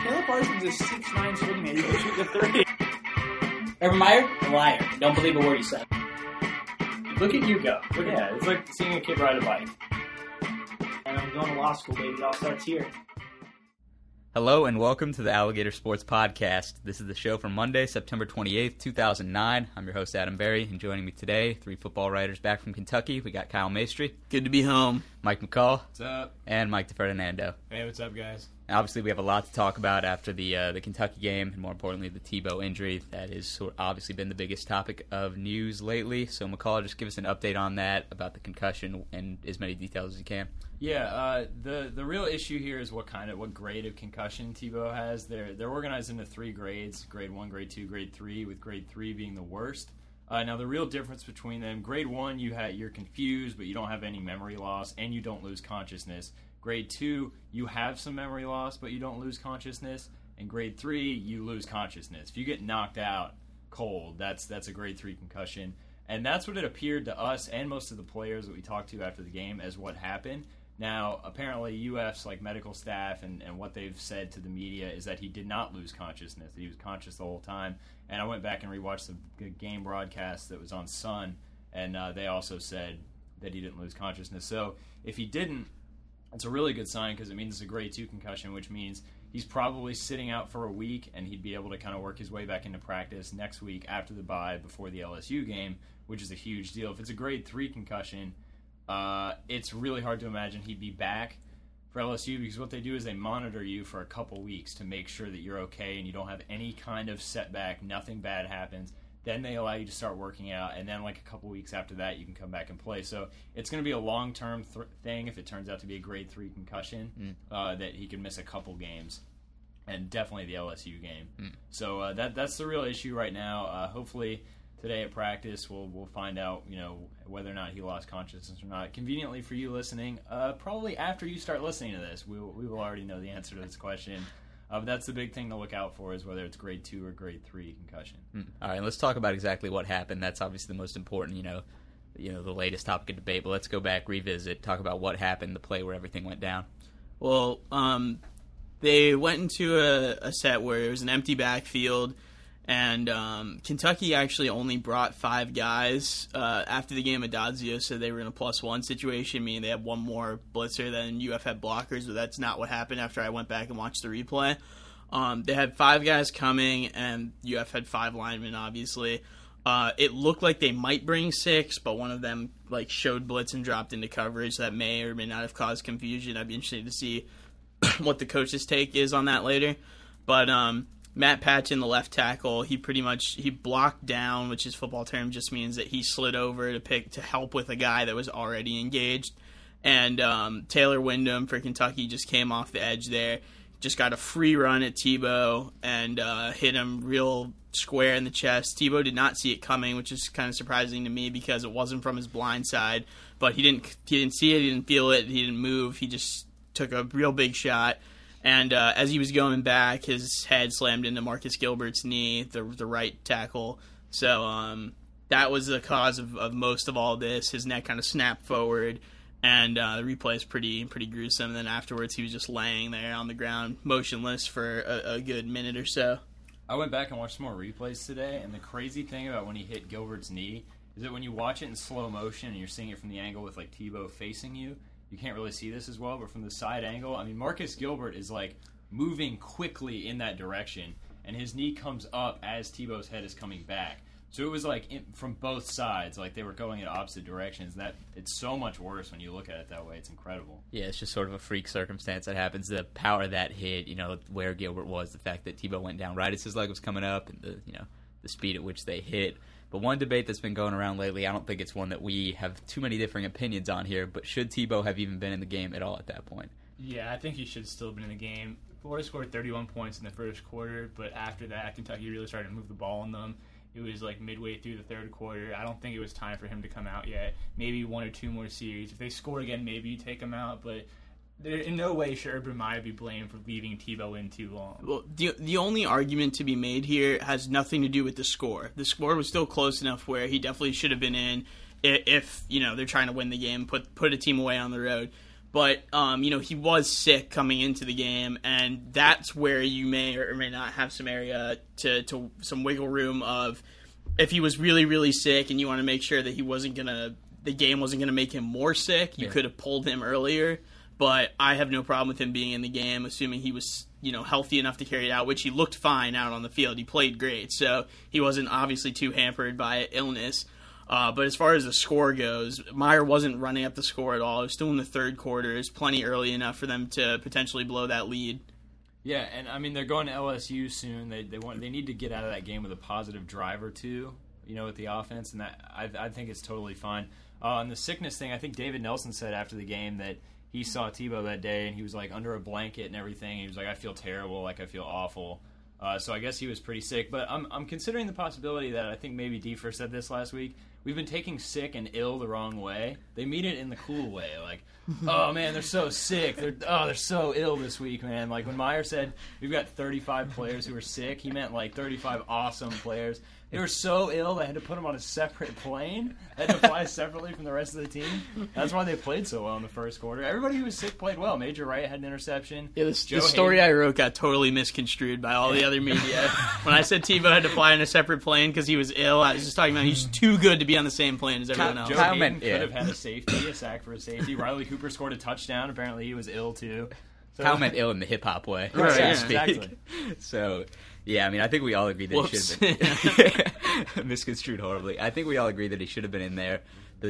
Caleb Parsons is 6'9", swingman. He can shoot the three. Urban Meyer, a liar. Don't believe a word he said. Look at you go. Look at that. It's like seeing a kid ride a bike. And I'm going to law school, baby. It all starts here. Hello and welcome to the Alligator Sports Podcast. This is the show for Monday, September 28th, 2009. I'm your host, Adam Berry, and joining me today, three football writers back from Kentucky. We got Kyle Maestri. Good to be home. Mike McCall. What's up? And Mike DeFerdinando. Hey, what's up, guys? And obviously, we have a lot to talk about after the Kentucky game, and more importantly, the Tebow injury. That has obviously been the biggest topic of news lately. So, McCall, just give us an update on that, about the concussion, and as many details as you can. Yeah, the real issue here is what grade of concussion Tebow has. They're organized into three grades: grade 1, grade 2, grade 3, with grade 3 being the worst. Now, the real difference between them: grade 1, you're confused, but you don't have any memory loss, and you don't lose consciousness. Grade 2, you have some memory loss, but you don't lose consciousness. And grade 3, you lose consciousness. If you get knocked out cold, that's a grade 3 concussion. And that's what it appeared to us and most of the players that we talked to after the game as what happened. Now, apparently UF's medical staff and what they've said to the media is that he did not lose consciousness, that he was conscious the whole time. And I went back and rewatched the game broadcast that was on Sun, and they also said that he didn't lose consciousness. So if he didn't, it's a really good sign because it means it's a grade 2 concussion, which means he's probably sitting out for a week, and he'd be able to kind of work his way back into practice next week after the bye before the LSU game, which is a huge deal. If it's a grade 3 concussion, it's really hard to imagine he'd be back for LSU because what they do is they monitor you for a couple weeks to make sure that you're okay and you don't have any kind of setback, nothing bad happens. Then they allow you to start working out, and then a couple weeks after that, you can come back and play. So it's going to be a long-term thing if it turns out to be a grade 3 concussion, that he could miss a couple games, and definitely the LSU game. So that's the real issue right now. Hopefully today at practice we'll find out whether or not he lost consciousness or not. Conveniently for you listening, probably after you start listening to this, we will already know the answer to this question. But that's the big thing to look out for is whether it's grade 2 or grade 3 concussion. All right, let's talk about exactly what happened. That's obviously the most important, the latest topic of debate. But let's go back, revisit, talk about what happened, the play where everything went down. Well, they went into a set where it was an empty backfield, and Kentucky actually only brought 5 guys. After the game, Adazio said they were in a +1 situation, meaning they had one more blitzer than UF had blockers, but that's not what happened after I went back and watched the replay. They had 5 guys coming, and UF had 5 linemen, obviously. It looked like they might bring 6, but one of them showed blitz and dropped into coverage. That may or may not have caused confusion. I'd be interested to see what the coach's take is on that later. But Matt Patchen, the left tackle, he blocked down, which is football term, just means that he slid over to help with a guy that was already engaged. And Taylor Wyndham for Kentucky just came off the edge there, just got a free run at Tebow and hit him real square in the chest. Tebow did not see it coming, which is kind of surprising to me because it wasn't from his blind side. But he didn't see it, he didn't feel it, he didn't move. He just took a real big shot. And as he was going back, his head slammed into Marcus Gilbert's knee, the right tackle. So that was the cause of most of all this. His neck kind of snapped forward, and the replay is pretty gruesome. And then afterwards, he was just laying there on the ground, motionless for a good minute or so. I went back and watched some more replays today, and the crazy thing about when he hit Gilbert's knee is that when you watch it in slow motion and you're seeing it from the angle with Tebow facing you, you can't really see this as well, but from the side angle, Marcus Gilbert is moving quickly in that direction, and his knee comes up as Tebow's head is coming back. So it was from both sides, they were going in opposite directions. That it's so much worse when you look at it that way. It's incredible. Yeah, it's just sort of a freak circumstance that happens. The power of that hit, where Gilbert was, the fact that Tebow went down right as his leg was coming up, and the speed at which they hit. But one debate that's been going around lately, I don't think it's one that we have too many differing opinions on here, but should Tebow have even been in the game at all at that point? Yeah, I think he should still have been in the game. Florida scored 31 points in the first quarter, but after that, Kentucky really started to move the ball on them. It was midway through the third quarter. I don't think it was time for him to come out yet. Maybe 1 or 2 more series. If they score again, maybe you take him out, but in no way should Urban Meyer be blamed for leaving Tebow in too long. Well, the only argument to be made here has nothing to do with the score. The score was still close enough where he definitely should have been in if they're trying to win the game, put a team away on the road. But, he was sick coming into the game, and that's where you may or may not have some area to some wiggle room of if he was really, really sick and you want to make sure that the game wasn't going to make him more sick, you could have pulled him earlier. But I have no problem with him being in the game, assuming he was, healthy enough to carry it out, which he looked fine out on the field. He played great, so he wasn't obviously too hampered by illness. But as far as the score goes, Meyer wasn't running up the score at all. It was still in the third quarter. It was plenty early enough for them to potentially blow that lead. Yeah, and I mean, they're going to LSU soon. They need to get out of that game with a positive drive or two, with the offense, and that I think it's totally fine. On the sickness thing, I think David Nelson said after the game that he saw Tebow that day, and he was like under a blanket and everything. He was like, I feel terrible, like I feel awful. So I guess he was pretty sick. But I'm considering the possibility that I think maybe Diefer said this last week. We've been taking sick and ill the wrong way. They mean it in the cool way, like, oh man, they're so sick. They're so ill this week, man. Like when Meyer said we've got 35 players who are sick, he meant like 35 awesome players. They were so ill they had to put them on a separate plane. They had to fly separately from the rest of the team. That's why they played so well in the first quarter. Everybody who was sick played well. Major Wright had an interception. Yeah, the story I wrote got totally misconstrued by all the other media. When I said Tebow had to fly in a separate plane because he was ill, I was just talking about he's too good to be on the same plane as everyone else. Joe Hayden could have had a sack for a safety. Riley Cooper scored a touchdown. Apparently he was ill too. So, Kyle meant ill in the hip-hop way. Right, yeah, exactly. So, yeah, I mean, I think we all agree that he should have been misconstrued horribly. I think we all agree that he should have been in there.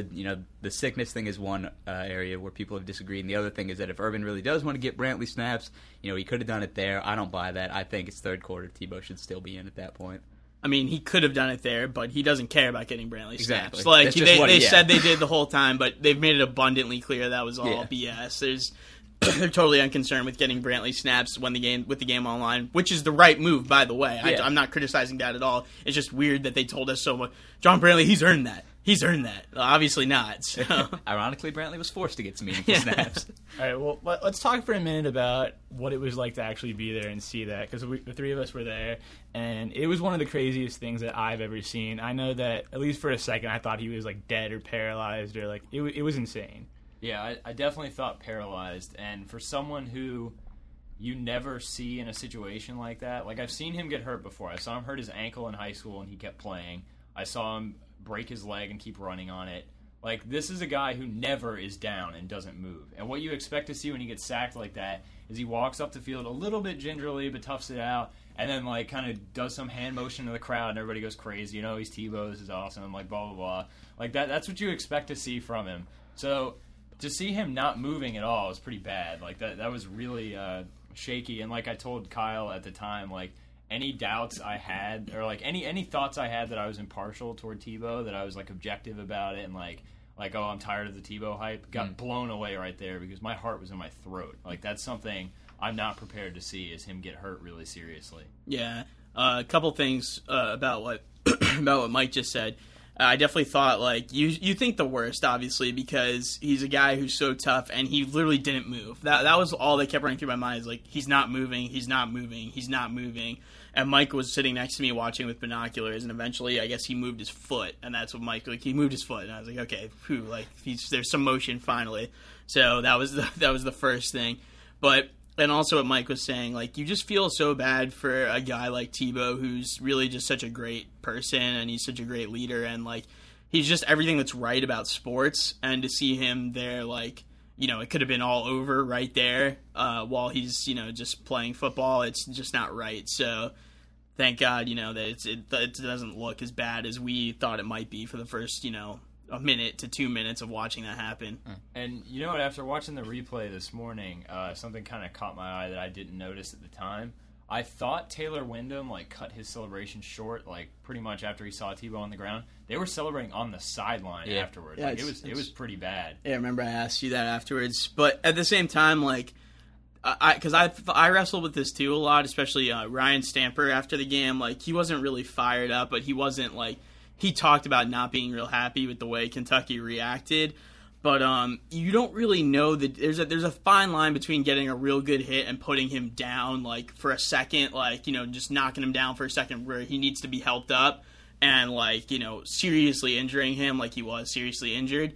The sickness thing is one area where people have disagreed, and the other thing is that if Urban really does want to get Brantley snaps, he could have done it there. I don't buy that. I think it's third quarter. Tebow should still be in at that point. I mean, he could have done it there, but he doesn't care about getting Brantley snaps. Exactly. Like they said they did the whole time, but they've made it abundantly clear that was all BS. They're totally unconcerned with getting Brantley snaps with the game online, which is the right move, by the way. Yeah. I'm not criticizing that at all. It's just weird that they told us so much. John Brantley, he's earned that. He's earned that. Obviously not. So. Ironically, Brantley was forced to get some meaningful snaps. All right, well, let's talk for a minute about what it was like to actually be there and see that, because the three of us were there, and it was one of the craziest things that I've ever seen. I know that, at least for a second, I thought he was, like, dead or paralyzed, or, like, it was insane. Yeah, I definitely thought paralyzed, and for someone who you never see in a situation like that, like I've seen him get hurt before. I saw him hurt his ankle in high school and he kept playing. I saw him break his leg and keep running on it. Like, this is a guy who never is down and doesn't move. And what you expect to see when he gets sacked like that is he walks up the field a little bit gingerly but toughs it out, and then, like, kind of does some hand motion to the crowd and everybody goes crazy. He's Tebow, this is awesome, like, blah, blah, blah. Like, that's what you expect to see from him. So to see him not moving at all was pretty bad. Like, that was really shaky. And like I told Kyle at the time, like, any doubts I had, or like any thoughts I had that I was impartial toward Tebow, that I was like objective about it, and like oh, I'm tired of the Tebow hype, got blown away right there, because my heart was in my throat. Like, that's something I'm not prepared to see, is him get hurt really seriously. Yeah, a couple things about what about what Mike just said. I definitely thought, like, you think the worst, obviously, because he's a guy who's so tough, and he literally didn't move. That was all that kept running through my mind, is like, he's not moving, he's not moving, he's not moving. And Mike was sitting next to me watching with binoculars, and eventually, I guess he moved his foot, and that's what Mike, like, he moved his foot, and I was like, okay, phew, like, there's some motion finally. So that was the first thing. But, and also what Mike was saying, like, you just feel so bad for a guy like Tebow, who's really just such a great person, and he's such a great leader, and, like, he's just everything that's right about sports, and to see him there, like, it could have been all over right there while he's, just playing football. It's just not right. So thank God, that it doesn't look as bad as we thought it might be for the first, a minute to 2 minutes of watching that happen. And you know what? After watching the replay this morning, something kind of caught my eye that I didn't notice at the time. I thought Taylor Wyndham, like, cut his celebration short, like, pretty much after he saw Tebow on the ground. They were celebrating on the sideline afterwards. Yeah, like, it was pretty bad. Yeah, I remember I asked you that afterwards. But at the same time, like, because I wrestled with this too a lot, especially Ryan Stamper after the game. Like, he wasn't really fired up, but he wasn't, like, he talked about not being real happy with the way Kentucky reacted. But you don't really know that there's a fine line between getting a real good hit and putting him down, like, for a second, like, just knocking him down for a second where he needs to be helped up, and, like, seriously injuring him like he was seriously injured.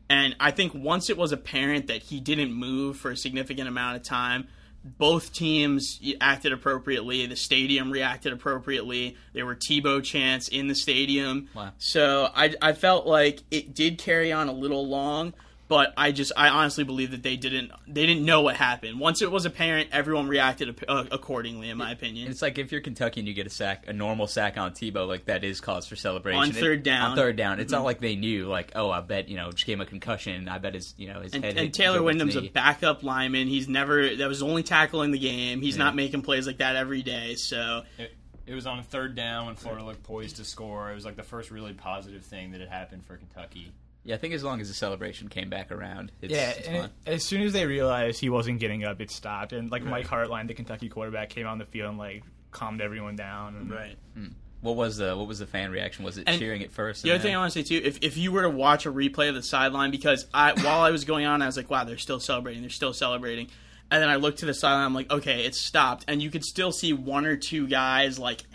And I think once it was apparent that he didn't move for a significant amount of time, both teams acted appropriately. The stadium reacted appropriately. There were Tebow chants in the stadium. Wow. So I felt like it did carry on a little long, but I honestly believe that they didn't know what happened. Once it was apparent, everyone reacted accordingly, in my opinion. It's like if you're Kentucky and you get a normal sack on Tebow, like that is cause for celebration. On third down. It's not like they knew, like, oh, I bet, just gave him a concussion. I bet his head hit. And Taylor Wyndham's a backup lineman. That was the only tackle in the game. He's not making plays like that every day, so... It was on a third down when Florida looked poised to score. It was like the first really positive thing that had happened for Kentucky. Yeah, I think as long as the celebration came back around, it's fine. As soon as they realized he wasn't getting up, it stopped. And Mike Hartline, the Kentucky quarterback, came on the field and calmed everyone down. And, right. What was the fan reaction? Was it cheering at first? The other thing I want to say too, if you were to watch a replay of the sideline, because while I was going on, I was like, wow, they're still celebrating. And then I looked to the sideline, I'm like, okay, it's stopped. And you could still see one or two guys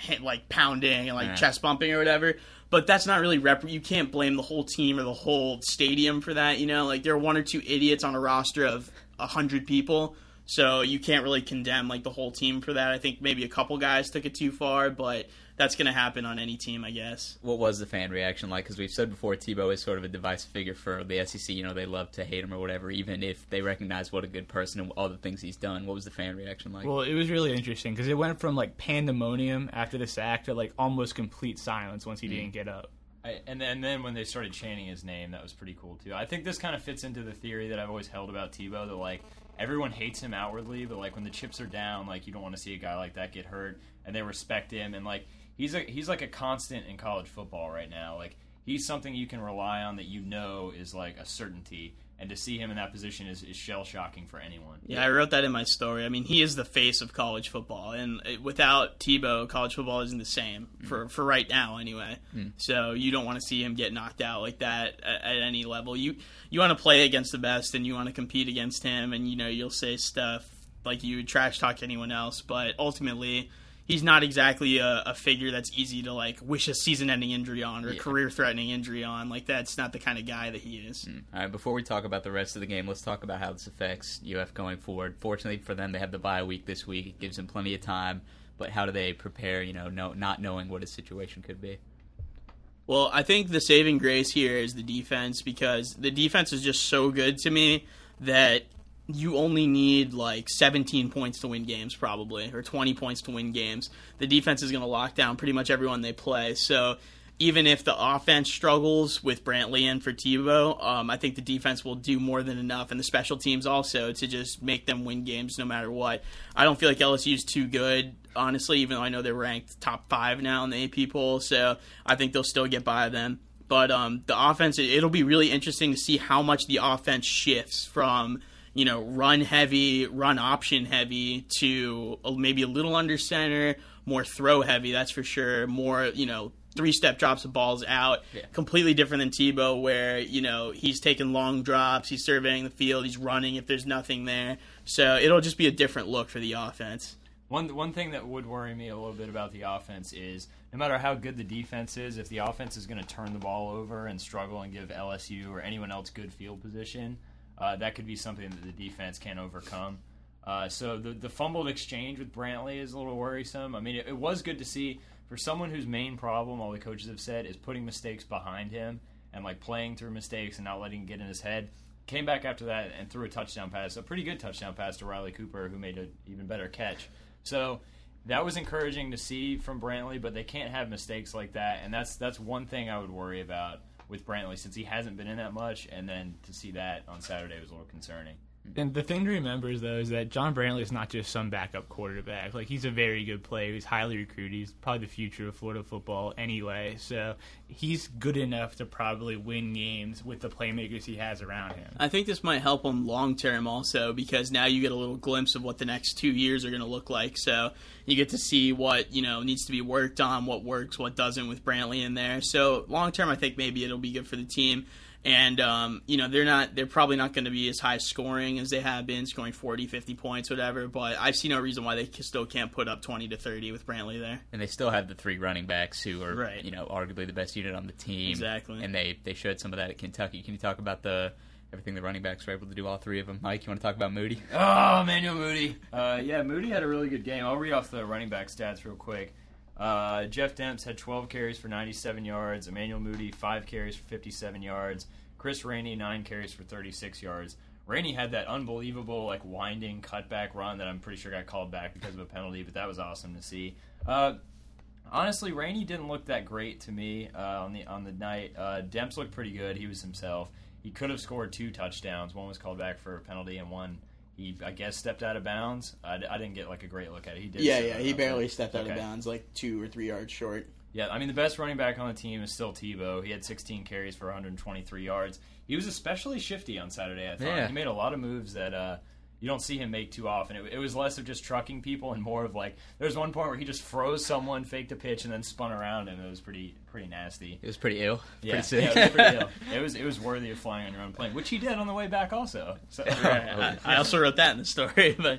pounding and chest bumping or whatever. But that's not really you can't blame the whole team or the whole stadium for that, there are one or two idiots on a roster of 100 people, so you can't really condemn the whole team for that. I think maybe a couple guys took it too far, but that's going to happen on any team, I guess. What was the fan reaction like? Because we've said before, Tebow is sort of a divisive figure for the SEC. They love to hate him or whatever, even if they recognize what a good person and all the things he's done. What was the fan reaction like? Well, it was really interesting because it went from pandemonium after the sack to almost complete silence once he didn't get up. And then when they started chanting his name, that was pretty cool too. I think this kind of fits into the theory that I've always held about Tebow, that everyone hates him outwardly, but when the chips are down, you don't want to see a guy like that get hurt, and they respect him, and he's like a constant in college football right now. He's something you can rely on that is a certainty. And to see him in that position is shell-shocking for anyone. Yeah, I wrote that in my story. I mean, he is the face of college football. And without Tebow, college football isn't the same, for right now anyway. So you don't want to see him get knocked out like that at any level. You want to play against the best, and you want to compete against him, and you'll say stuff like you would trash talk anyone else. But ultimately, he's not exactly a figure that's easy to wish a season-ending injury on or a career-threatening injury on. That's not the kind of guy that he is. All right, before we talk about the rest of the game, let's talk about how this affects UF going forward. Fortunately for them, they have the bye week this week. It gives them plenty of time. But how do they prepare? Not knowing what his situation could be. Well, I think the saving grace here is the defense, because the defense is just so good to me that you only need 17 points to win games, probably, or 20 points to win games. The defense is going to lock down pretty much everyone they play. So even if the offense struggles with Brantley in for Tebow, I think the defense will do more than enough, and the special teams also, to just make them win games no matter what. I don't feel like LSU is too good, honestly, even though I know they're ranked top 5 now in the AP poll, so I think they'll still get by them. But the offense, it'll be really interesting to see how much the offense shifts from run heavy, run option heavy to maybe a little under center, more throw heavy, that's for sure. More, 3-step drops of balls out. Yeah. Completely different than Tebow, where, he's taking long drops, he's surveying the field, he's running if there's nothing there. So it'll just be a different look for the offense. One thing that would worry me a little bit about the offense is no matter how good the defense is, if the offense is going to turn the ball over and struggle and give LSU or anyone else good field position, that could be something that the defense can't overcome. So the fumbled exchange with Brantley is a little worrisome. I mean, it was good to see for someone whose main problem, all the coaches have said, is putting mistakes behind him and playing through mistakes and not letting it get in his head. Came back after that and threw a touchdown pass, a pretty good touchdown pass to Riley Cooper, who made an even better catch. So that was encouraging to see from Brantley, but they can't have mistakes like that, and that's one thing I would worry about with Brantley, since he hasn't been in that much, and then to see that on Saturday was a little concerning. And the thing to remember is, though, is that John Brantley is not just some backup quarterback. He's a very good player. He's highly recruited. He's probably the future of Florida football anyway. So he's good enough to probably win games with the playmakers he has around him. I think this might help him long-term also, because now you get a little glimpse of what the next 2 years are going to look like. So you get to see what, needs to be worked on, what works, what doesn't with Brantley in there. So long-term, I think maybe it'll be good for the team. And, they're probably not going to be as high scoring as they have been, scoring 40, 50 points, whatever. But I see no reason why they still can't put up 20 to 30 with Brantley there. And they still have the 3 running backs who are, Right. Arguably the best unit on the team. Exactly. And they showed some of that at Kentucky. Can you talk about everything the running backs were able to do, all 3 of them? Mike, you want to talk about Moody? Oh, Emmanuel Moody. Moody had a really good game. I'll read off the running back stats real quick. Jeff Demps had 12 carries for 97 yards. Emmanuel Moody, 5 carries for 57 yards. Chris Rainey, 9 carries for 36 yards. Rainey had that unbelievable, winding cutback run that I'm pretty sure got called back because of a penalty, but that was awesome to see. Honestly, Rainey didn't look that great to me on the night. Demps looked pretty good. He was himself. He could have scored 2 touchdowns. One was called back for a penalty, and one he, I guess, stepped out of bounds. I didn't get a great look at it. He did. He barely stepped out of bounds, 2 or 3 yards short. Yeah, I mean, the best running back on the team is still Tebow. He had 16 carries for 123 yards. He was especially shifty on Saturday, I thought. Yeah. He made a lot of moves that you don't see him make too often. It was less of just trucking people and more of there was one point where he just froze someone, faked a pitch, and then spun around him. It was pretty nasty. It was pretty ill. Yeah, pretty sick. Yeah, it was pretty ill. It was worthy of flying on your own plane, which he did on the way back also. So, I also wrote that in the story, but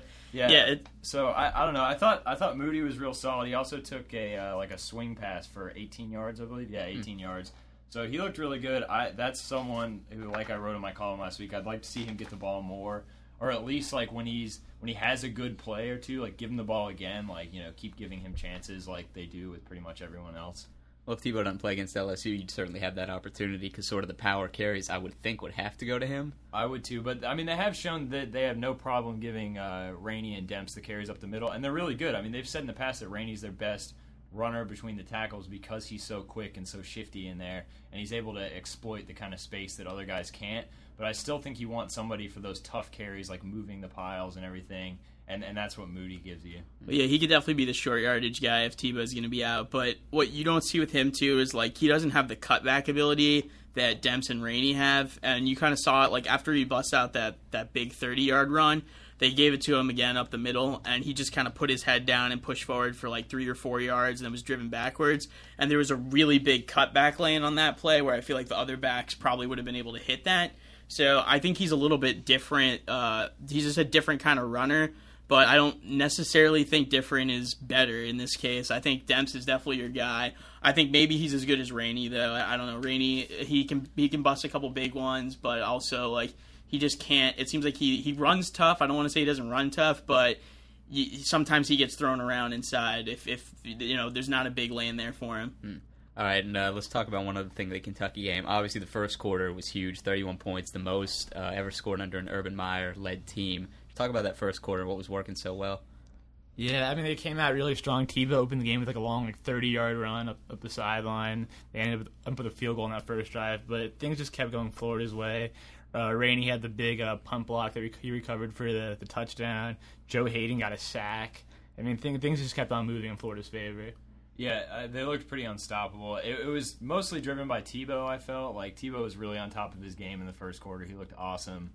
So I don't know. I thought Moody was real solid. He also took a swing pass for 18 yards, I believe. Yeah, 18 yards. So he looked really good. That's someone who, I wrote in my column last week, I'd like to see him get the ball more, or at least when he has a good play or two, give him the ball again. Keep giving him chances like they do with pretty much everyone else. Well, if Tebow doesn't play against LSU, you'd certainly have that opportunity because sort of the power carries, I would think, would have to go to him. I would too, but I mean, they have shown that they have no problem giving Rainey and Demps the carries up the middle, and they're really good. I mean, they've said in the past that Rainey's their best runner between the tackles because he's so quick and so shifty in there, and he's able to exploit the kind of space that other guys can't. But I still think you want somebody for those tough carries, moving the piles and everything. And that's what Moody gives you. Yeah, he could definitely be the short yardage guy if Tebow's going to be out. But what you don't see with him, too, is, he doesn't have the cutback ability that Demps and Rainey have. And you kind of saw it, after he busts out that big 30-yard run, they gave it to him again up the middle, and he just kind of put his head down and pushed forward for 3 or 4 yards and then was driven backwards. And there was a really big cutback lane on that play where I feel like the other backs probably would have been able to hit that. So I think he's a little bit different. He's just a different kind of runner. But I don't necessarily think different is better in this case. I think Demps is definitely your guy. I think maybe he's as good as Rainey, though. I don't know. Rainey, he can bust a couple big ones, but also he just can't. It seems like he runs tough. I don't want to say he doesn't run tough, but sometimes he gets thrown around inside if there's not a big lane there for him. All right, and let's talk about one other thing, the Kentucky game. Obviously, the first quarter was huge, 31 points, the most ever scored under an Urban Meyer-led team. Talk about that first quarter, what was working so well. Yeah, I mean, they came out really strong. Tebow opened the game with a long 30-yard run up the sideline. They ended up with a field goal on that first drive, but things just kept going Florida's way. Rainey had the big punt block that he recovered for the touchdown. Joe Hayden got a sack. I mean, things just kept on moving in Florida's favor. Yeah, they looked pretty unstoppable. It was mostly driven by Tebow, I felt. Tebow was really on top of his game in the first quarter. He looked awesome.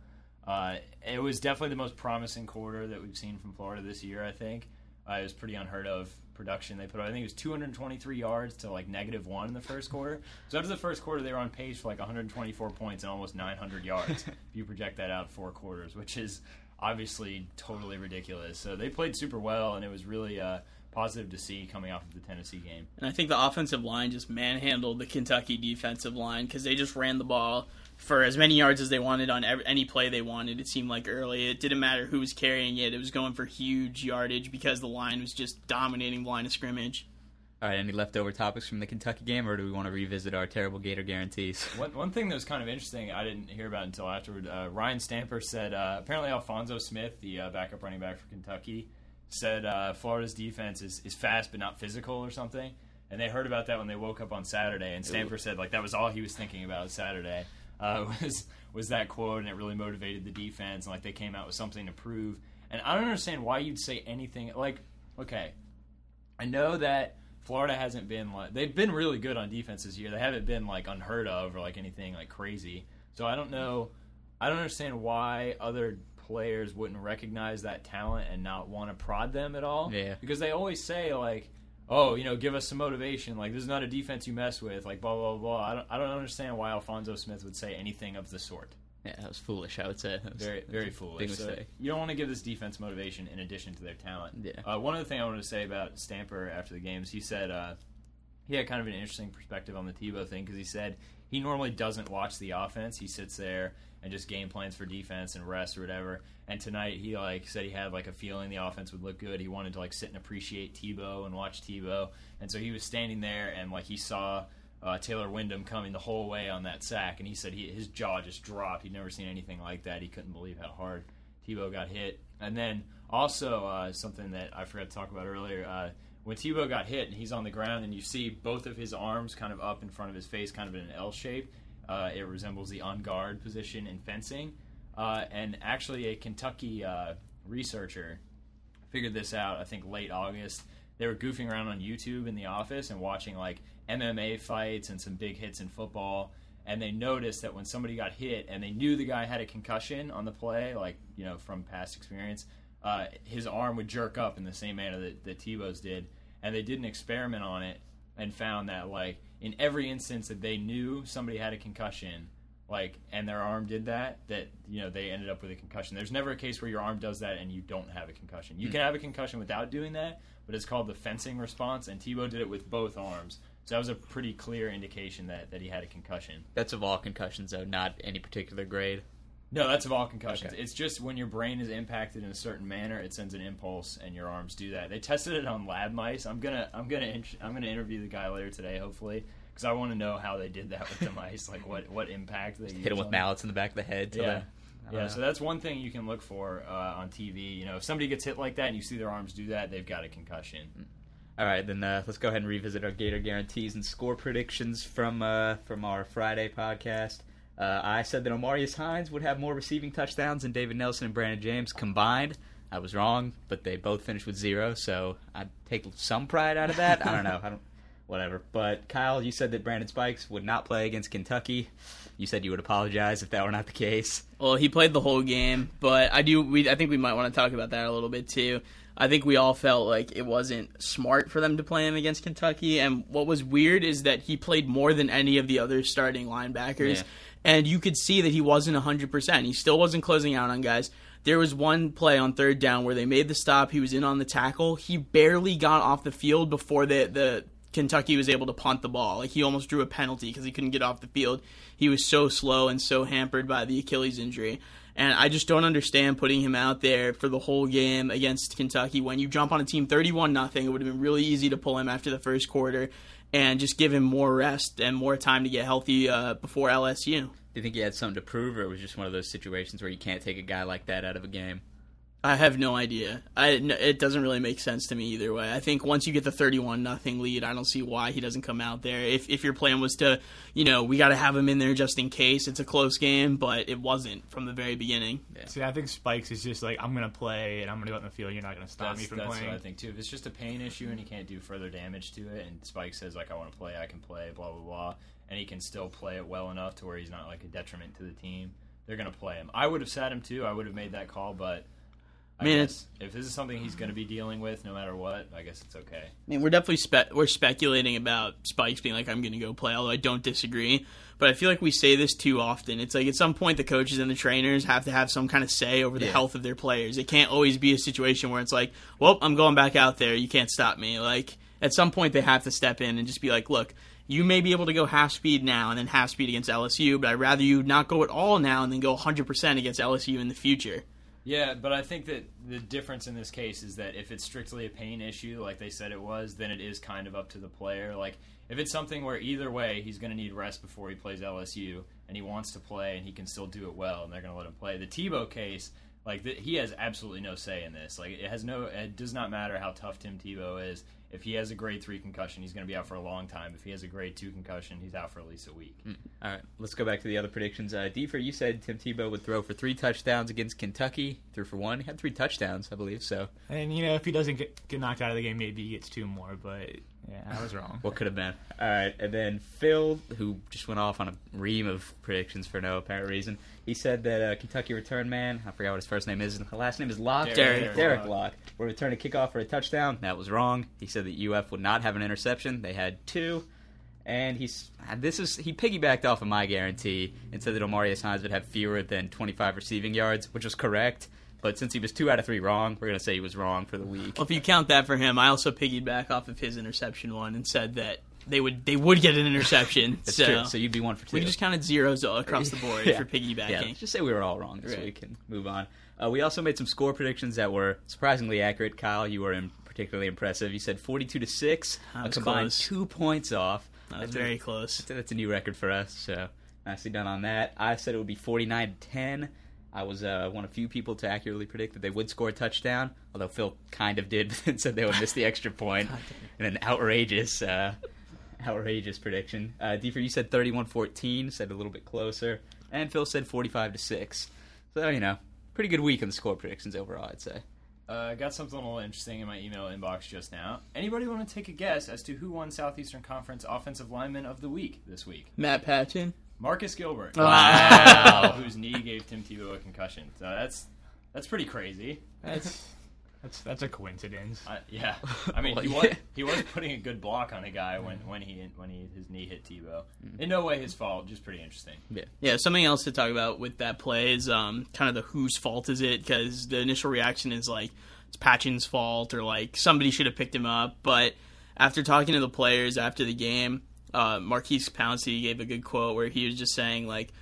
It was definitely the most promising quarter that we've seen from Florida this year, I think. It was pretty unheard of production they put out. I think it was 223 yards to -1 in the first quarter. So after the first quarter, they were on pace for 124 points and almost 900 yards if you project that out 4 quarters, which is obviously totally ridiculous. So they played super well, and it was really positive to see coming off of the Tennessee game. And I think the offensive line just manhandled the Kentucky defensive line because they just ran the ball for as many yards as they wanted on any play they wanted, it seemed like early. It didn't matter who was carrying it. It was going for huge yardage because the line was just dominating the line of scrimmage. All right, any leftover topics from the Kentucky game, or do we want to revisit our terrible Gator guarantees? One thing that was kind of interesting, I didn't hear about until afterward, Ryan Stamper said, apparently Alfonso Smith, the backup running back for Kentucky, said Florida's defense is fast but not physical or something. And they heard about that when they woke up on Saturday, and Stamper said that was all he was thinking about Saturday. Was that quote, and it really motivated the defense, and they came out with something to prove. And I don't understand why you'd say anything okay, I know that Florida hasn't been they've been really good on defense this year. They haven't been unheard of or anything crazy. So I don't understand why other players wouldn't recognize that talent and not want to prod them at all. Yeah. Because they always say oh, give us some motivation. Like, this is not a defense you mess with. Like, blah, blah, blah. I don't understand why Alphonso Smith would say anything of the sort. Yeah, that was foolish, I would say. Very, very foolish. Big mistake. You don't want to give this defense motivation in addition to their talent. Yeah. One other thing I wanted to say about Stamper after the games, he said he had kind of an interesting perspective on the Tebow thing, because he said he normally doesn't watch the offense. He sits there and just game plans for defense and rest or whatever. And tonight he said he had a feeling the offense would look good. He wanted to sit and appreciate Tebow and watch Tebow. And so he was standing there and he saw Taylor Wyndham coming the whole way on that sack, and he said his jaw just dropped. He'd never seen anything like that. He couldn't believe how hard Tebow got hit. And then also something that I forgot to talk about earlier, when Tebow got hit and he's on the ground and you see both of his arms kind of up in front of his face, kind of in an L shape, it resembles the on guard position in fencing. And actually a Kentucky researcher figured this out, I think, late August. They were goofing around on YouTube in the office and watching MMA fights and some big hits in football, and they noticed that when somebody got hit and they knew the guy had a concussion on the play, from past experience, his arm would jerk up in the same manner that Tebow's did. And they did an experiment on it and found that in every instance that they knew somebody had a concussion, and their arm did that they ended up with a concussion. There's never a case where your arm does that and you don't have a concussion. You can have a concussion without doing that, but it's called the fencing response, and Tebow did it with both arms. So that was a pretty clear indication that he had a concussion. That's of all concussions, though, not any particular grade. No, that's of all concussions. Okay. It's just when your brain is impacted in a certain manner, it sends an impulse, and your arms do that. They tested it on lab mice. I'm gonna interview the guy later today, hopefully, because I want to know how they did that with the mice. What impact they hit them with mallets in the back of the head. Yeah. So that's one thing you can look for on TV. If somebody gets hit like that and you see their arms do that, they've got a concussion. All right, then let's go ahead and revisit our Gator guarantees and score predictions from our Friday podcast. I said that Omarius Hines would have more receiving touchdowns than David Nelson and Brandon James combined. I was wrong, but they both finished with 0, so I'd take some pride out of that. I don't know. Whatever. But Kyle, you said that Brandon Spikes would not play against Kentucky. You said you would apologize if that were not the case. Well, he played the whole game, but I think we might want to talk about that a little bit too. I think we all felt like it wasn't smart for them to play him against Kentucky, and what was weird is that he played more than any of the other starting linebackers, Yeah. and you could see that he wasn't 100%. He still wasn't closing out on guys. There was one play on third down where they made the stop. He was in on the tackle. He barely got off the field before the Kentucky was able to punt the ball. He almost drew a penalty because he couldn't get off the field. He was so slow and so hampered by the Achilles injury. And I just don't understand putting him out there for the whole game against Kentucky. When you jump on a team 31-0, it would have been really easy to pull him after the first quarter and just give him more rest and more time to get healthy before LSU. Do you think he had something to prove, or it was just one of those situations where you can't take a guy like that out of a game? I have no idea. It doesn't really make sense to me either way. I think once you get the 31-0 lead, I don't see why he doesn't come out there. If your plan was to, we got to have him in there just in case it's a close game, but it wasn't from the very beginning. Yeah. See, I think Spikes is just I'm going to play and I'm going to go out in the field. You're not going to stop me from playing. That's what I think too. If it's just a pain issue and he can't do further damage to it, and Spikes says I want to play, I can play, blah blah blah, and he can still play it well enough to where he's not a detriment to the team, they're going to play him. I would have sat him too. I would have made that call, but I guess if this is something he's going to be dealing with no matter what, I guess it's okay. We're definitely we're speculating about Spikes being I'm going to go play, although I don't disagree. But I feel like we say this too often. It's at some point the coaches and the trainers have to have some kind of say over the health of their players. It can't always be a situation where it's well, I'm going back out there. You can't stop me. At some point they have to step in and just be look, you may be able to go half speed now and then half speed against LSU, but I'd rather you not go at all now and then go 100% against LSU in the future. Yeah, but I think that the difference in this case is that if it's strictly a pain issue, like they said it was, then it is kind of up to the player. If it's something where either way he's going to need rest before he plays LSU, and he wants to play and he can still do it well, and they're going to let him play. The Tebow case, he has absolutely no say in this. It does not matter how tough Tim Tebow is. If he has a grade 3 concussion, he's going to be out for a long time. If he has a grade 2 concussion, he's out for at least a week. All right, let's go back to the other predictions. Deefer, you said Tim Tebow would throw for 3 touchdowns against Kentucky. Threw for 1. He had 3 touchdowns, I believe. So, and if he doesn't get knocked out of the game, maybe he gets 2 more. But Yeah, I was wrong. What could have been. All right, and then Phil, who just went off on a ream of predictions for no apparent reason, he said that Kentucky return man, I forgot what his first name is, the last name is Locke. Derek Locke. Will return a kickoff for a touchdown. That was wrong. He said that UF would not have an interception. They had 2. And he piggybacked off of my guarantee and said that Omarius Hines would have fewer than 25 receiving yards, which was correct. But since he was 2 out of 3 wrong, we're going to say he was wrong for the week. Well, if you count that for him, I also piggybacked off of his interception one and said that they would get an interception. That's so true. So you'd be 1 for 2. We just counted zeros across the board for piggybacking. Yeah, just say we were all wrong this week and move on. We also made some score predictions that were surprisingly accurate. Kyle, you were particularly impressive. You said 42-6, a combined 2 points off. That was very close. That's a new record for us, so nicely done on that. I said it would be 49-10. I was one of few people to accurately predict that they would score a touchdown, although Phil kind of did, but then said they would miss the extra point in an outrageous prediction. Deefer, you said 31-14, said a little bit closer, and Phil said 45-6. So, pretty good week in the score predictions overall, I'd say. I got something a little interesting in my email inbox just now. Anybody want to take a guess as to who won Southeastern Conference Offensive Lineman of the Week this week? Matt Patchen. Marcus Gilbert. Wow. Whose knee gave Tim Tebow a concussion. So that's pretty crazy. That's a coincidence. Yeah. I mean, he was putting a good block on a guy when his knee hit Tebow. In no way his fault, just pretty interesting. Yeah, something else to talk about with that play is kind of the whose fault is it, because the initial reaction is like it's Patchen's fault or like somebody should have picked him up. But after talking to the players after the game, Marquise Pouncey gave a good quote where he was just saying like,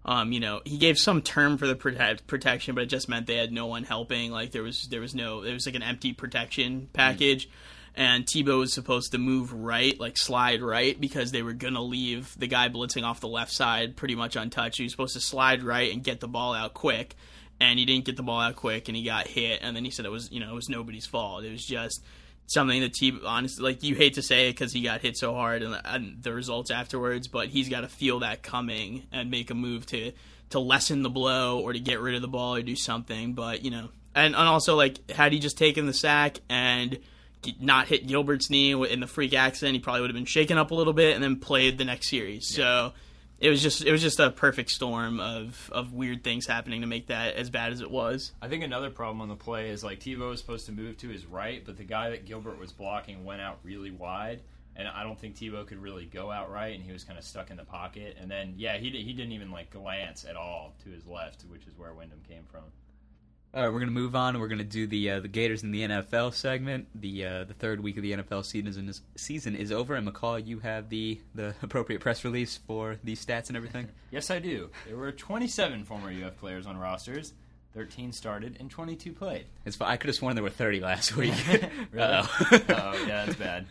he gave some term for the protection, but it just meant they had no one helping. Like there was like an empty protection package, and Tebow was supposed to move right, like slide right, because they were gonna leave the guy blitzing off the left side pretty much untouched. He was supposed to slide right and get the ball out quick, and he didn't get the ball out quick, and he got hit. And then he said it was nobody's fault. It was just something that Tebow, honestly, like you hate to say it because he got hit so hard and the results afterwards, but he's got to feel that coming and make a move to lessen the blow or to get rid of the ball or do something. But and also like had he just taken the sack and not hit Gilbert's knee in the freak accident, he probably would have been shaken up a little bit and then played the next series. Yeah. So it was just a perfect storm of weird things happening to make that as bad as it was. I think another problem on the play is like Tebow was supposed to move to his right, but the guy that Gilbert was blocking went out really wide, and I don't think Tebow could really go out right, and he was kind of stuck in the pocket. And then he didn't even like glance at all to his left, which is where Wyndham came from. All right, we're going to move on. We're going to do the Gators in the NFL segment. The third week of the NFL season is over. And McCall, you have the appropriate press release for these stats and everything? Yes, I do. There were 27 former UF players on rosters. 13 started and 22 played. I could have sworn there were 30 last week. Really? Oh, yeah, that's bad.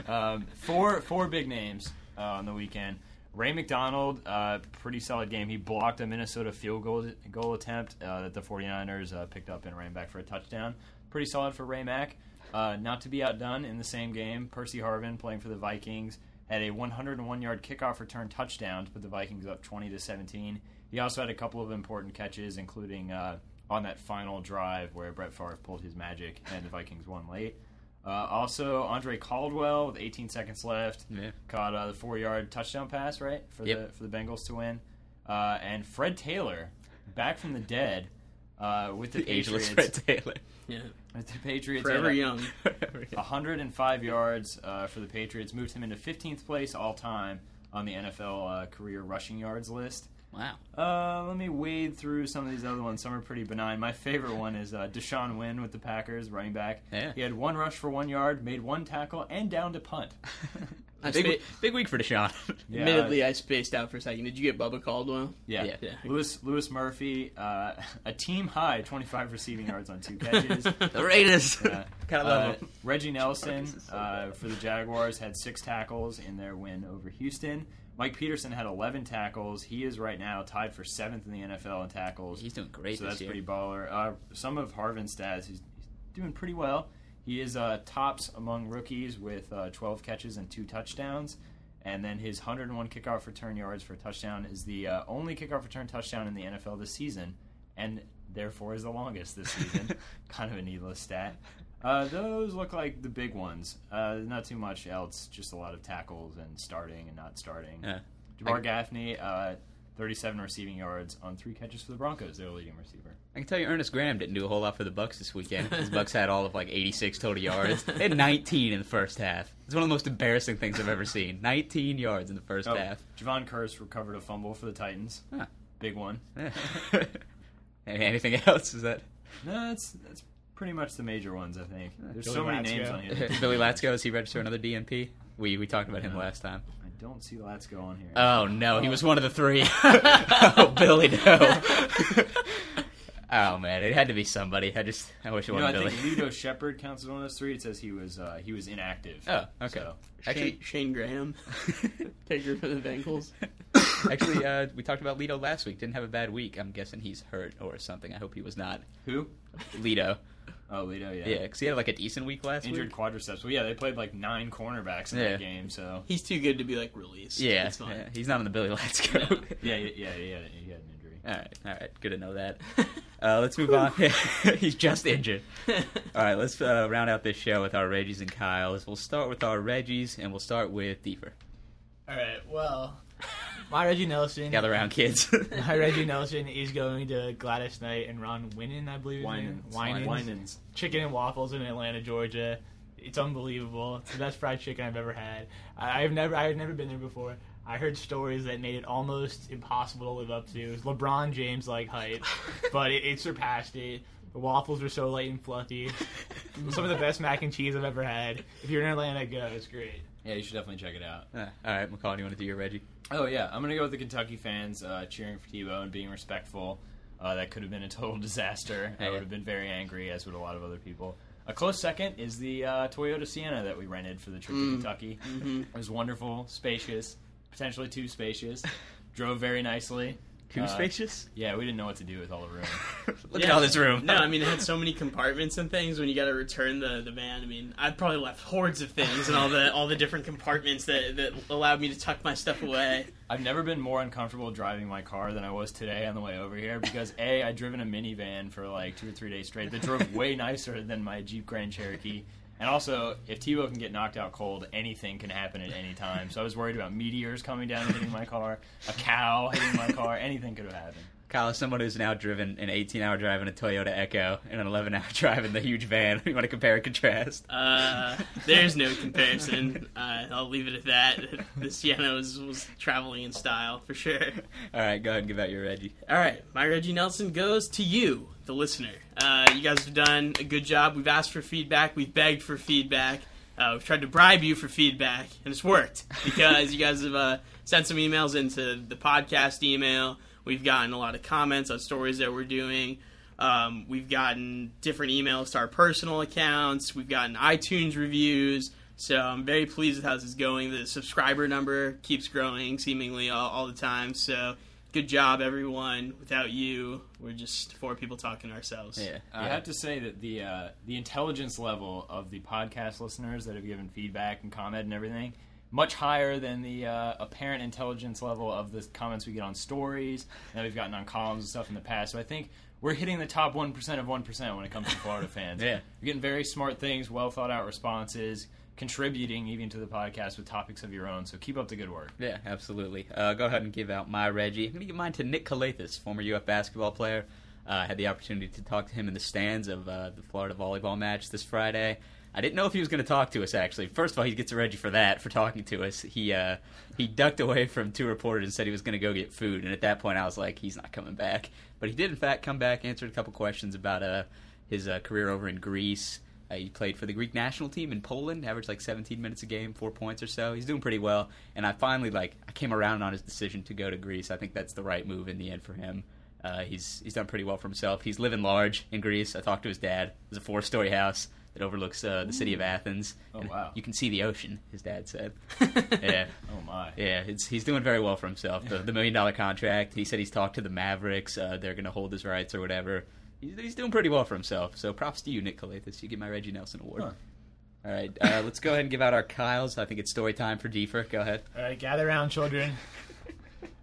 Four big names on the weekend. Ray McDonald, pretty solid game. He blocked a Minnesota field goal attempt that the 49ers picked up and ran back for a touchdown. Pretty solid for Ray Mack. Not to be outdone in the same game, Percy Harvin, playing for the Vikings, had a 101-yard kickoff return touchdown to put the Vikings up 20-17. He also had a couple of important catches, including on that final drive where Brett Favre pulled his magic and the Vikings won late. Also, Andre Caldwell with 18 seconds left caught the 4-yard touchdown pass, right, for the Bengals to win. And Fred Taylor, back from the dead with the Patriots. Fred Taylor. Yeah. With the Patriots. Forever young. 105 yards for the Patriots, moved him into 15th place all time on the NFL career rushing yards list. Wow. Let me wade through some of these other ones. Some are pretty benign. My favorite one is Deshaun Wynn with the Packers, running back. Yeah. He had 1 rush for 1 yard, made 1 tackle, and downed a punt. Big week for Deshaun. Yeah. Admittedly, I spaced out for a second. Did you get Bubba Caldwell? Yeah. Lewis Murphy, a team high 25 receiving yards on 2 catches. The Raiders. Kind of love him. Reggie Nelson for the Jaguars had 6 tackles in their win over Houston. Mike Peterson had 11 tackles. He is right now tied for 7th in the NFL in tackles. He's doing great so this that's year. Pretty baller. Some of Harvin's stats, he's doing pretty well. He is tops among rookies with 12 catches and 2 touchdowns. And then his 101 kickoff return yards for a touchdown is the only kickoff return touchdown in the NFL this season, and therefore is the longest this season. Kind of a needless stat. Those look like the big ones. Not too much else, just a lot of tackles and starting and not starting. Jabbar Gaffney, 37 receiving yards on 3 catches for the Broncos, their leading receiver. I can tell you Ernest Graham didn't do a whole lot for the Bucs this weekend. His Bucs had all of 86 total yards. They had 19 in the first half. It's one of the most embarrassing things I've ever seen. 19 yards in the first half. Javon Curse recovered a fumble for the Titans. Huh. Big one. Anything else? Is that? No, that's pretty much the major ones, I think. There's so many names on here. Billy Latsko, is he registered another DNP? We talked about him last time. I don't see Latsko on here. Oh, no, he was one of the 3. Oh, Billy, no. Oh, man, it had to be somebody. I wish it wasn't Billy. I think Lito Shepard counts as one of those 3. It says he was inactive. Oh, okay. So. Actually, Shane Graham, taker for the Bengals. Actually, we talked about Lito last week. Didn't have a bad week. I'm guessing he's hurt or something. I hope he was not. Who? Lito. Oh, Lito, yeah. Yeah, because he had a decent week last week. Injured quadriceps. Well, yeah, they played 9 cornerbacks in that game, so... He's too good to be, released. Yeah, it's fine. He's not on the Billy Latsko. No. Yeah, he had an injury. All right, good to know that. Let's move on. He's just injured. All right, let's round out this show with our Reggies and Kyles. We'll start with our Reggies, and we'll start with Deeper. All right, well... My Reggie Nelson. Gather around, kids. My Reggie Nelson is going to Gladys Knight and Ron Winnan, I believe. Winans. Chicken and waffles in Atlanta, Georgia. It's unbelievable. It's the best fried chicken I've ever had. I've never been there before. I heard stories that made it almost impossible to live up to. It was LeBron James-like height, but it surpassed it. The waffles were so light and fluffy. Some of the best mac and cheese I've ever had. If you're in Atlanta, go. It's great. Yeah, you should definitely check it out. All right, McCall, do you want to do your Reggie? Oh, yeah. I'm going to go with the Kentucky fans cheering for Tebow and being respectful. That could have been a total disaster. I would have been very angry, as would a lot of other people. A close second is the Toyota Sienna that we rented for the trip to Kentucky. Mm-hmm. It was wonderful, spacious, potentially too spacious. Drove very nicely. Too spacious? Yeah, we didn't know what to do with all the room. Look at all this room. No, I mean, it had so many compartments and things when you got to return the van. I mean, I'd probably left hordes of things in all the different compartments that allowed me to tuck my stuff away. I've never been more uncomfortable driving my car than I was today on the way over here because, A, I'd driven a minivan for 2 or 3 days straight that drove way nicer than my Jeep Grand Cherokee. And also, if Tebow can get knocked out cold, anything can happen at any time. So I was worried about meteors coming down and hitting my car, a cow hitting my car, anything could have happened. Kyle, as someone who's now driven an 18-hour drive in a Toyota Echo and an 11-hour drive in the huge van, you want to compare and contrast? There's no comparison. I'll leave it at that. The Sienna was traveling in style, for sure. All right, go ahead and give out your Reggie. All right, my Reggie Nelson goes to you, the listener. You guys have done a good job. We've asked for feedback. We've begged for feedback. We've tried to bribe you for feedback, and it's worked because you guys have sent some emails into the podcast email. We've gotten a lot of comments on stories that we're doing. We've gotten different emails to our personal accounts. We've gotten iTunes reviews. So I'm very pleased with how this is going. The subscriber number keeps growing seemingly all the time. So good job, everyone. Without you, we're just 4 people talking to ourselves. Yeah. I have to say that the intelligence level of the podcast listeners that have given feedback and comment and everything, much higher than the apparent intelligence level of the comments we get on stories that we've gotten on columns and stuff in the past. So I think we're hitting the top 1% of 1% when it comes to Florida fans. Yeah. You're getting very smart things, well thought out responses, contributing even to the podcast with topics of your own. So keep up the good work. Yeah, absolutely. Go ahead and give out my Reggie. I'm going to give mine to Nick Calathis, former UF basketball player. I had the opportunity to talk to him in the stands of the Florida volleyball match this Friday. I didn't know if he was going to talk to us, actually. First of all, he gets a Reggie for that, for talking to us. He ducked away from 2 reporters and said he was going to go get food, and at that point I was like, he's not coming back. But he did, in fact, come back, answered a couple questions about his career over in Greece. He played for the Greek national team in Poland, averaged 17 minutes a game, 4 points or so. He's doing pretty well, and I finally, I came around on his decision to go to Greece. I think that's the right move in the end for him. He's done pretty well for himself. He's living large in Greece. I talked to his dad. It's a 4-story house that overlooks the city of Athens. Oh, wow. You can see the ocean, his dad said. Yeah. Oh, my. Yeah, he's doing very well for himself. The $1 million contract, he said he's talked to the Mavericks. They're going to hold his rights or whatever. He's doing pretty well for himself. So props to you, Nick Calathis. You get my Reggie Nelson Award. Huh. All right, let's go ahead and give out our Kyles. I think it's story time for Deefer. Go ahead. All right, gather around, children.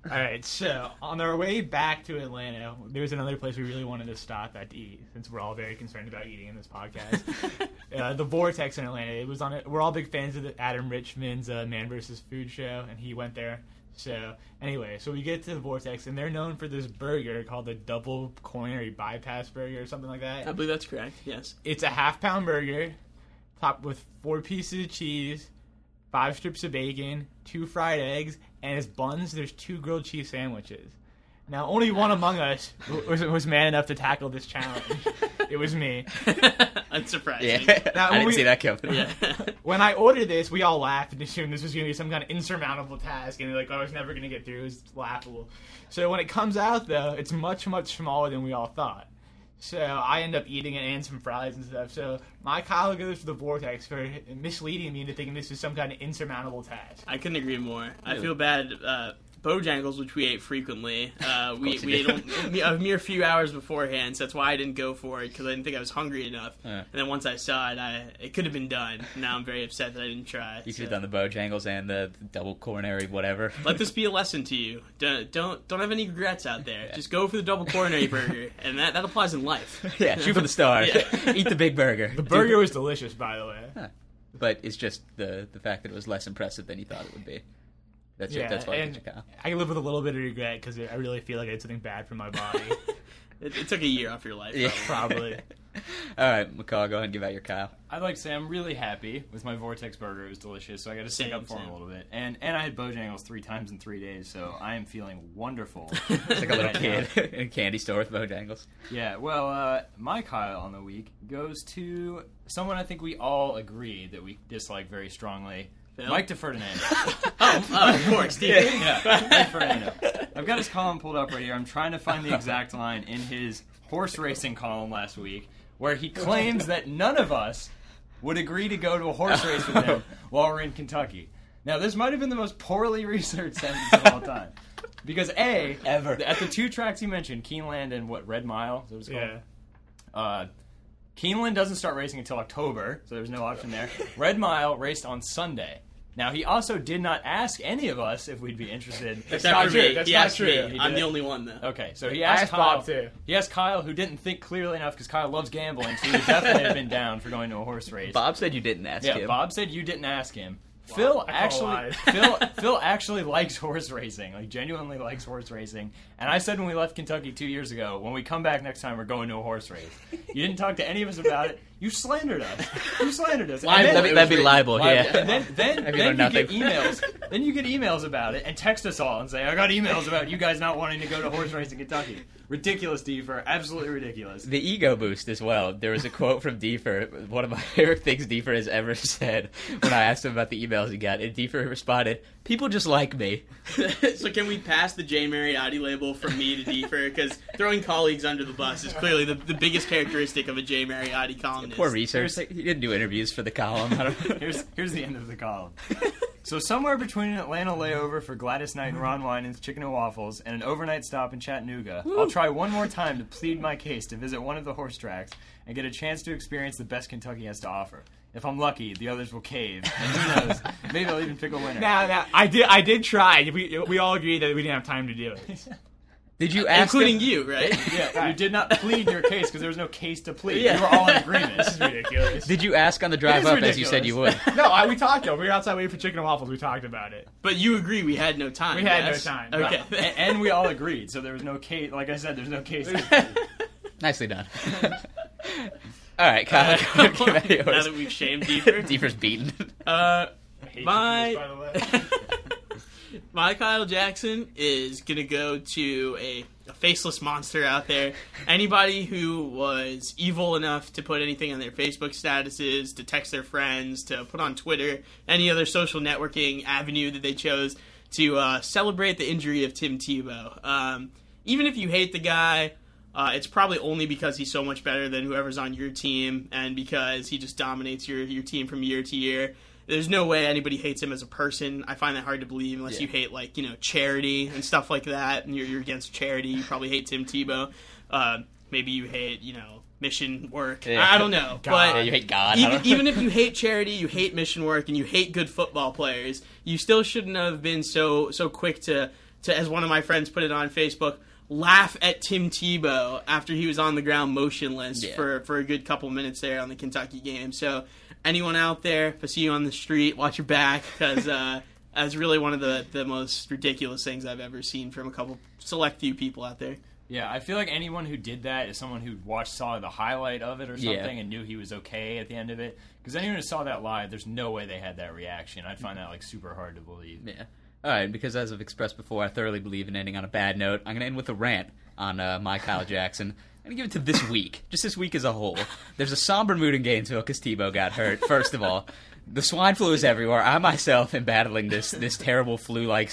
All right, so on our way back to Atlanta, there was another place we really wanted to stop at to eat, since we're all very concerned about eating in this podcast. The Vortex in Atlanta. It was we're all big fans of Adam Richman's Man vs. Food show, and he went there. So anyway, so we get to the Vortex, and they're known for this burger called the double coronary bypass burger or something like that. I believe that's correct. Yes. It's a half-pound burger, topped with 4 pieces of cheese, 5 strips of bacon, 2 fried eggs, and as buns, there's 2 grilled cheese sandwiches. Now, only one among us was man enough to tackle this challenge. It was me. That's surprising. Yeah, Now, I didn't see that coming. Yeah. When I ordered this, we all laughed and assumed this was going to be some kind of insurmountable task, and I was never going to get through. It was laughable. So when it comes out, though, it's much, much smaller than we all thought. So I end up eating it and some fries and stuff. So my Kyle goes to the Vortex for misleading me into thinking this was some kind of insurmountable task. I couldn't agree more. I feel bad. Bojangles, which we ate frequently, we ate a mere few hours beforehand, so that's why I didn't go for it, because I didn't think I was hungry enough. And then once I saw it, it could have been done. Now I'm very upset that I didn't try. You could have done the Bojangles and the double coronary whatever. Let this be a lesson to you. Don't have any regrets out there. Just go for the double coronary burger, and that applies in life. Yeah, shoot for the stars. Yeah. Eat the big burger. The burger was delicious, by the way. But it's just the fact that it was less impressive than you thought it would be. That's why I picked Kyle. I live with a little bit of regret because I really feel like I did something bad for my body. It took a year off your life. Probably. All right, McCall, go ahead and give out your Kyle. I'd like to say I'm really happy with my Vortex burger. It was delicious, so I got to stick up for him a little bit. And I had Bojangles 3 times in 3 days, so I am feeling wonderful. It's like a little kid in a candy store with Bojangles. Yeah, well, my Kyle on the week goes to someone I think we all agree that we dislike very strongly. Phil? Mike DeFerdinando. Of course, Steve. Yeah, Mike DeFerdinando. I've got his column pulled up right here. I'm trying to find the exact line in his horse racing column last week, where he claims that none of us would agree to go to a horse race with him while we're in Kentucky. Now, this might have been the most poorly researched sentence of all time. Because Ever. At the 2 tracks he mentioned, Keeneland and Red Mile, is that what it's called? Yeah. Keeneland doesn't start racing until October, so there's no option there. Red Mile raced on Sunday. Now, he also did not ask any of us if we'd be interested. That's not true. That's He not asked true. me. He I'm did. the only one, though. Okay, so he I asked asked Kyle. Bob, too. He asked Kyle, who didn't think clearly enough because Kyle loves gambling, so he would definitely have been down for going to a horse race. Bob said you didn't ask him. Bob said you didn't ask him. Phil I call Phil actually likes horse racing, like genuinely likes horse racing. And I said when we left Kentucky 2 years ago, when we come back next time, we're going to a horse race. You didn't talk to any of us about it. You slandered us. You slandered us. Libel. And then- That'd be libel, yeah. And then If you know you get nothing. emails. Then you get emails about it and text us all and say, I got emails about you guys not wanting to go to horse race in Kentucky. Ridiculous, Deefer. Absolutely ridiculous. The ego boost as well. There was a quote from Deefer, one of my favorite things Deefer has ever said when I asked him about the emails he got. And Deefer responded, "People just like me." So can we pass the J. Mariotti label from me to Deefer? Because throwing colleagues under the bus is clearly the biggest characteristic of a J. Mariotti columnist. Poor research. He didn't do interviews for the column. I don't Here's the end of the column. So somewhere between an Atlanta layover for Gladys Knight and Ron Winans Chicken and Waffles and an overnight stop in Chattanooga, I'll try one more time to plead my case to visit one of the horse tracks and get a chance to experience the best Kentucky has to offer. If I'm lucky, the others will cave, and who knows, maybe I'll even pick a winner. Now, I did try. We all agreed that we didn't have time to do it. Did you ask Including him? you, right? Yeah, you did not plead your case because there was no case to plead. Yeah. You were all in agreement. This is ridiculous. Did you ask on the drive It is up as you said you would? No, we talked though. We were outside waiting for chicken and waffles. We talked about it. But you agree we had no time. We had yes? no time. Okay. And we all agreed, so there was no case. Like I said, there's no case to plead. Nicely done. All right, Kyle, go ahead, give out Now yours. that we've shamed Deefer. Deefer's beaten. I hate My- you for this, by the way. My Kyle Jackson is going to go to a faceless monster out there. Anybody who was evil enough to put anything on their Facebook statuses, to text their friends, to put on Twitter, any other social networking avenue that they chose to celebrate the injury of Tim Tebow. Even if you hate the guy, it's probably only because he's so much better than whoever's on your team and because he just dominates your team from year to year. There's no way anybody hates him as a person. I find that hard to believe unless you hate, like, charity and stuff like that, and you're against charity. You probably hate Tim Tebow. Maybe you hate, mission work. Yeah. I don't know. Yeah, But you hate God. I don't know. even if you hate charity, you hate mission work, and you hate good football players, you still shouldn't have been so quick to as one of my friends put it on Facebook, laugh at Tim Tebow after he was on the ground motionless for a good couple minutes there on the Kentucky game. So anyone out there, if I see you on the street, watch your back, because that's really one of the most ridiculous things I've ever seen from a couple select few people out there. Yeah, I feel like anyone who did that is someone who saw the highlight of it or something and knew he was okay at the end of it. Because anyone who saw that live, there's no way they had that reaction. I'd find that super hard to believe. Yeah. All right, because as I've expressed before, I thoroughly believe in ending on a bad note. I'm going to end with a rant on my Kyle Jackson. I'm going to give it to this week, just this week as a whole. There's a somber mood in Gainesville because Tebow got hurt, first of all. The swine flu is everywhere. I myself am battling these terrible flu-like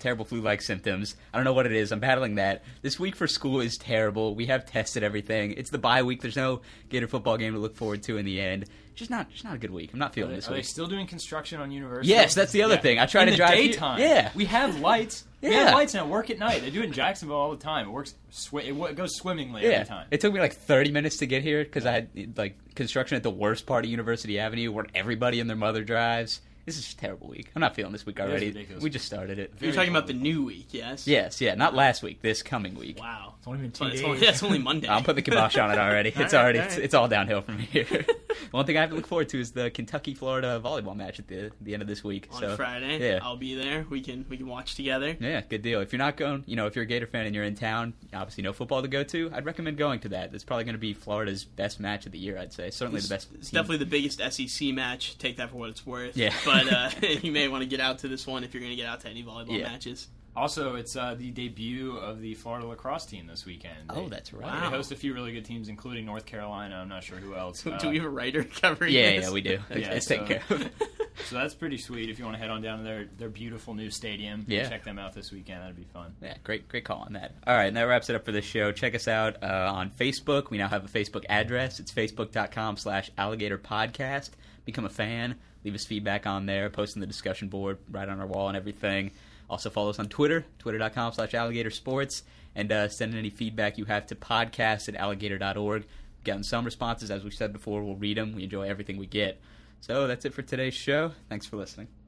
symptoms. I don't know what it is. I'm battling that. This week for school is terrible. We have tested everything. It's the bye week. There's no Gator football game to look forward to in the end. Just not a good week. I'm not feeling this week. Are they still doing construction on University? Yes, that's the other thing. I try to drive daytime. Yeah, we have lights. Yeah. We have lights now. Work at night. They do it in Jacksonville all the time. It works. It goes swimmingly every time. It took me 30 minutes to get here because I had construction at the worst part of University Avenue where everybody and their mother drives. This is a terrible week. I'm not feeling this week already. We just started it. You're talking about the new week, yes? Yes, yeah. Not last week. This coming week. Wow. It's only been 2 days. It's only Monday. I'm putting the kibosh on it already. It's it's all downhill from here. One thing I have to look forward to is the Kentucky-Florida volleyball match at the end of this week. On Friday. Yeah. I'll be there. We can watch together. Yeah, good deal. If you're not going, if you're a Gator fan and you're in town, obviously no football to go to, I'd recommend going to that. It's probably going to be Florida's best match of the year, I'd say. Certainly the best. It's definitely the biggest SEC match. Take that for what it's worth. Yeah. But you may want to get out to this one if you're going to get out to any volleyball matches. Also, it's the debut of the Florida lacrosse team this weekend. That's right. They host a few really good teams, including North Carolina. I'm not sure who else. Do we have a writer covering this? Yeah, we do. It's taken care of. So that's pretty sweet. If you want to head on down to their beautiful new stadium, check them out this weekend. That'd be fun. Yeah, great call on that. All right, and that wraps it up for this show. Check us out on Facebook. We now have a Facebook address. It's facebook.com/alligatorpodcast. Become a fan. Leave us feedback on there. Post in the discussion board right on our wall and everything. Also follow us on Twitter, twitter.com/alligatorsports, and send in any feedback you have to podcast@alligator.org. We've gotten some responses. As we said before, we'll read them. We enjoy everything we get. So that's it for today's show. Thanks for listening.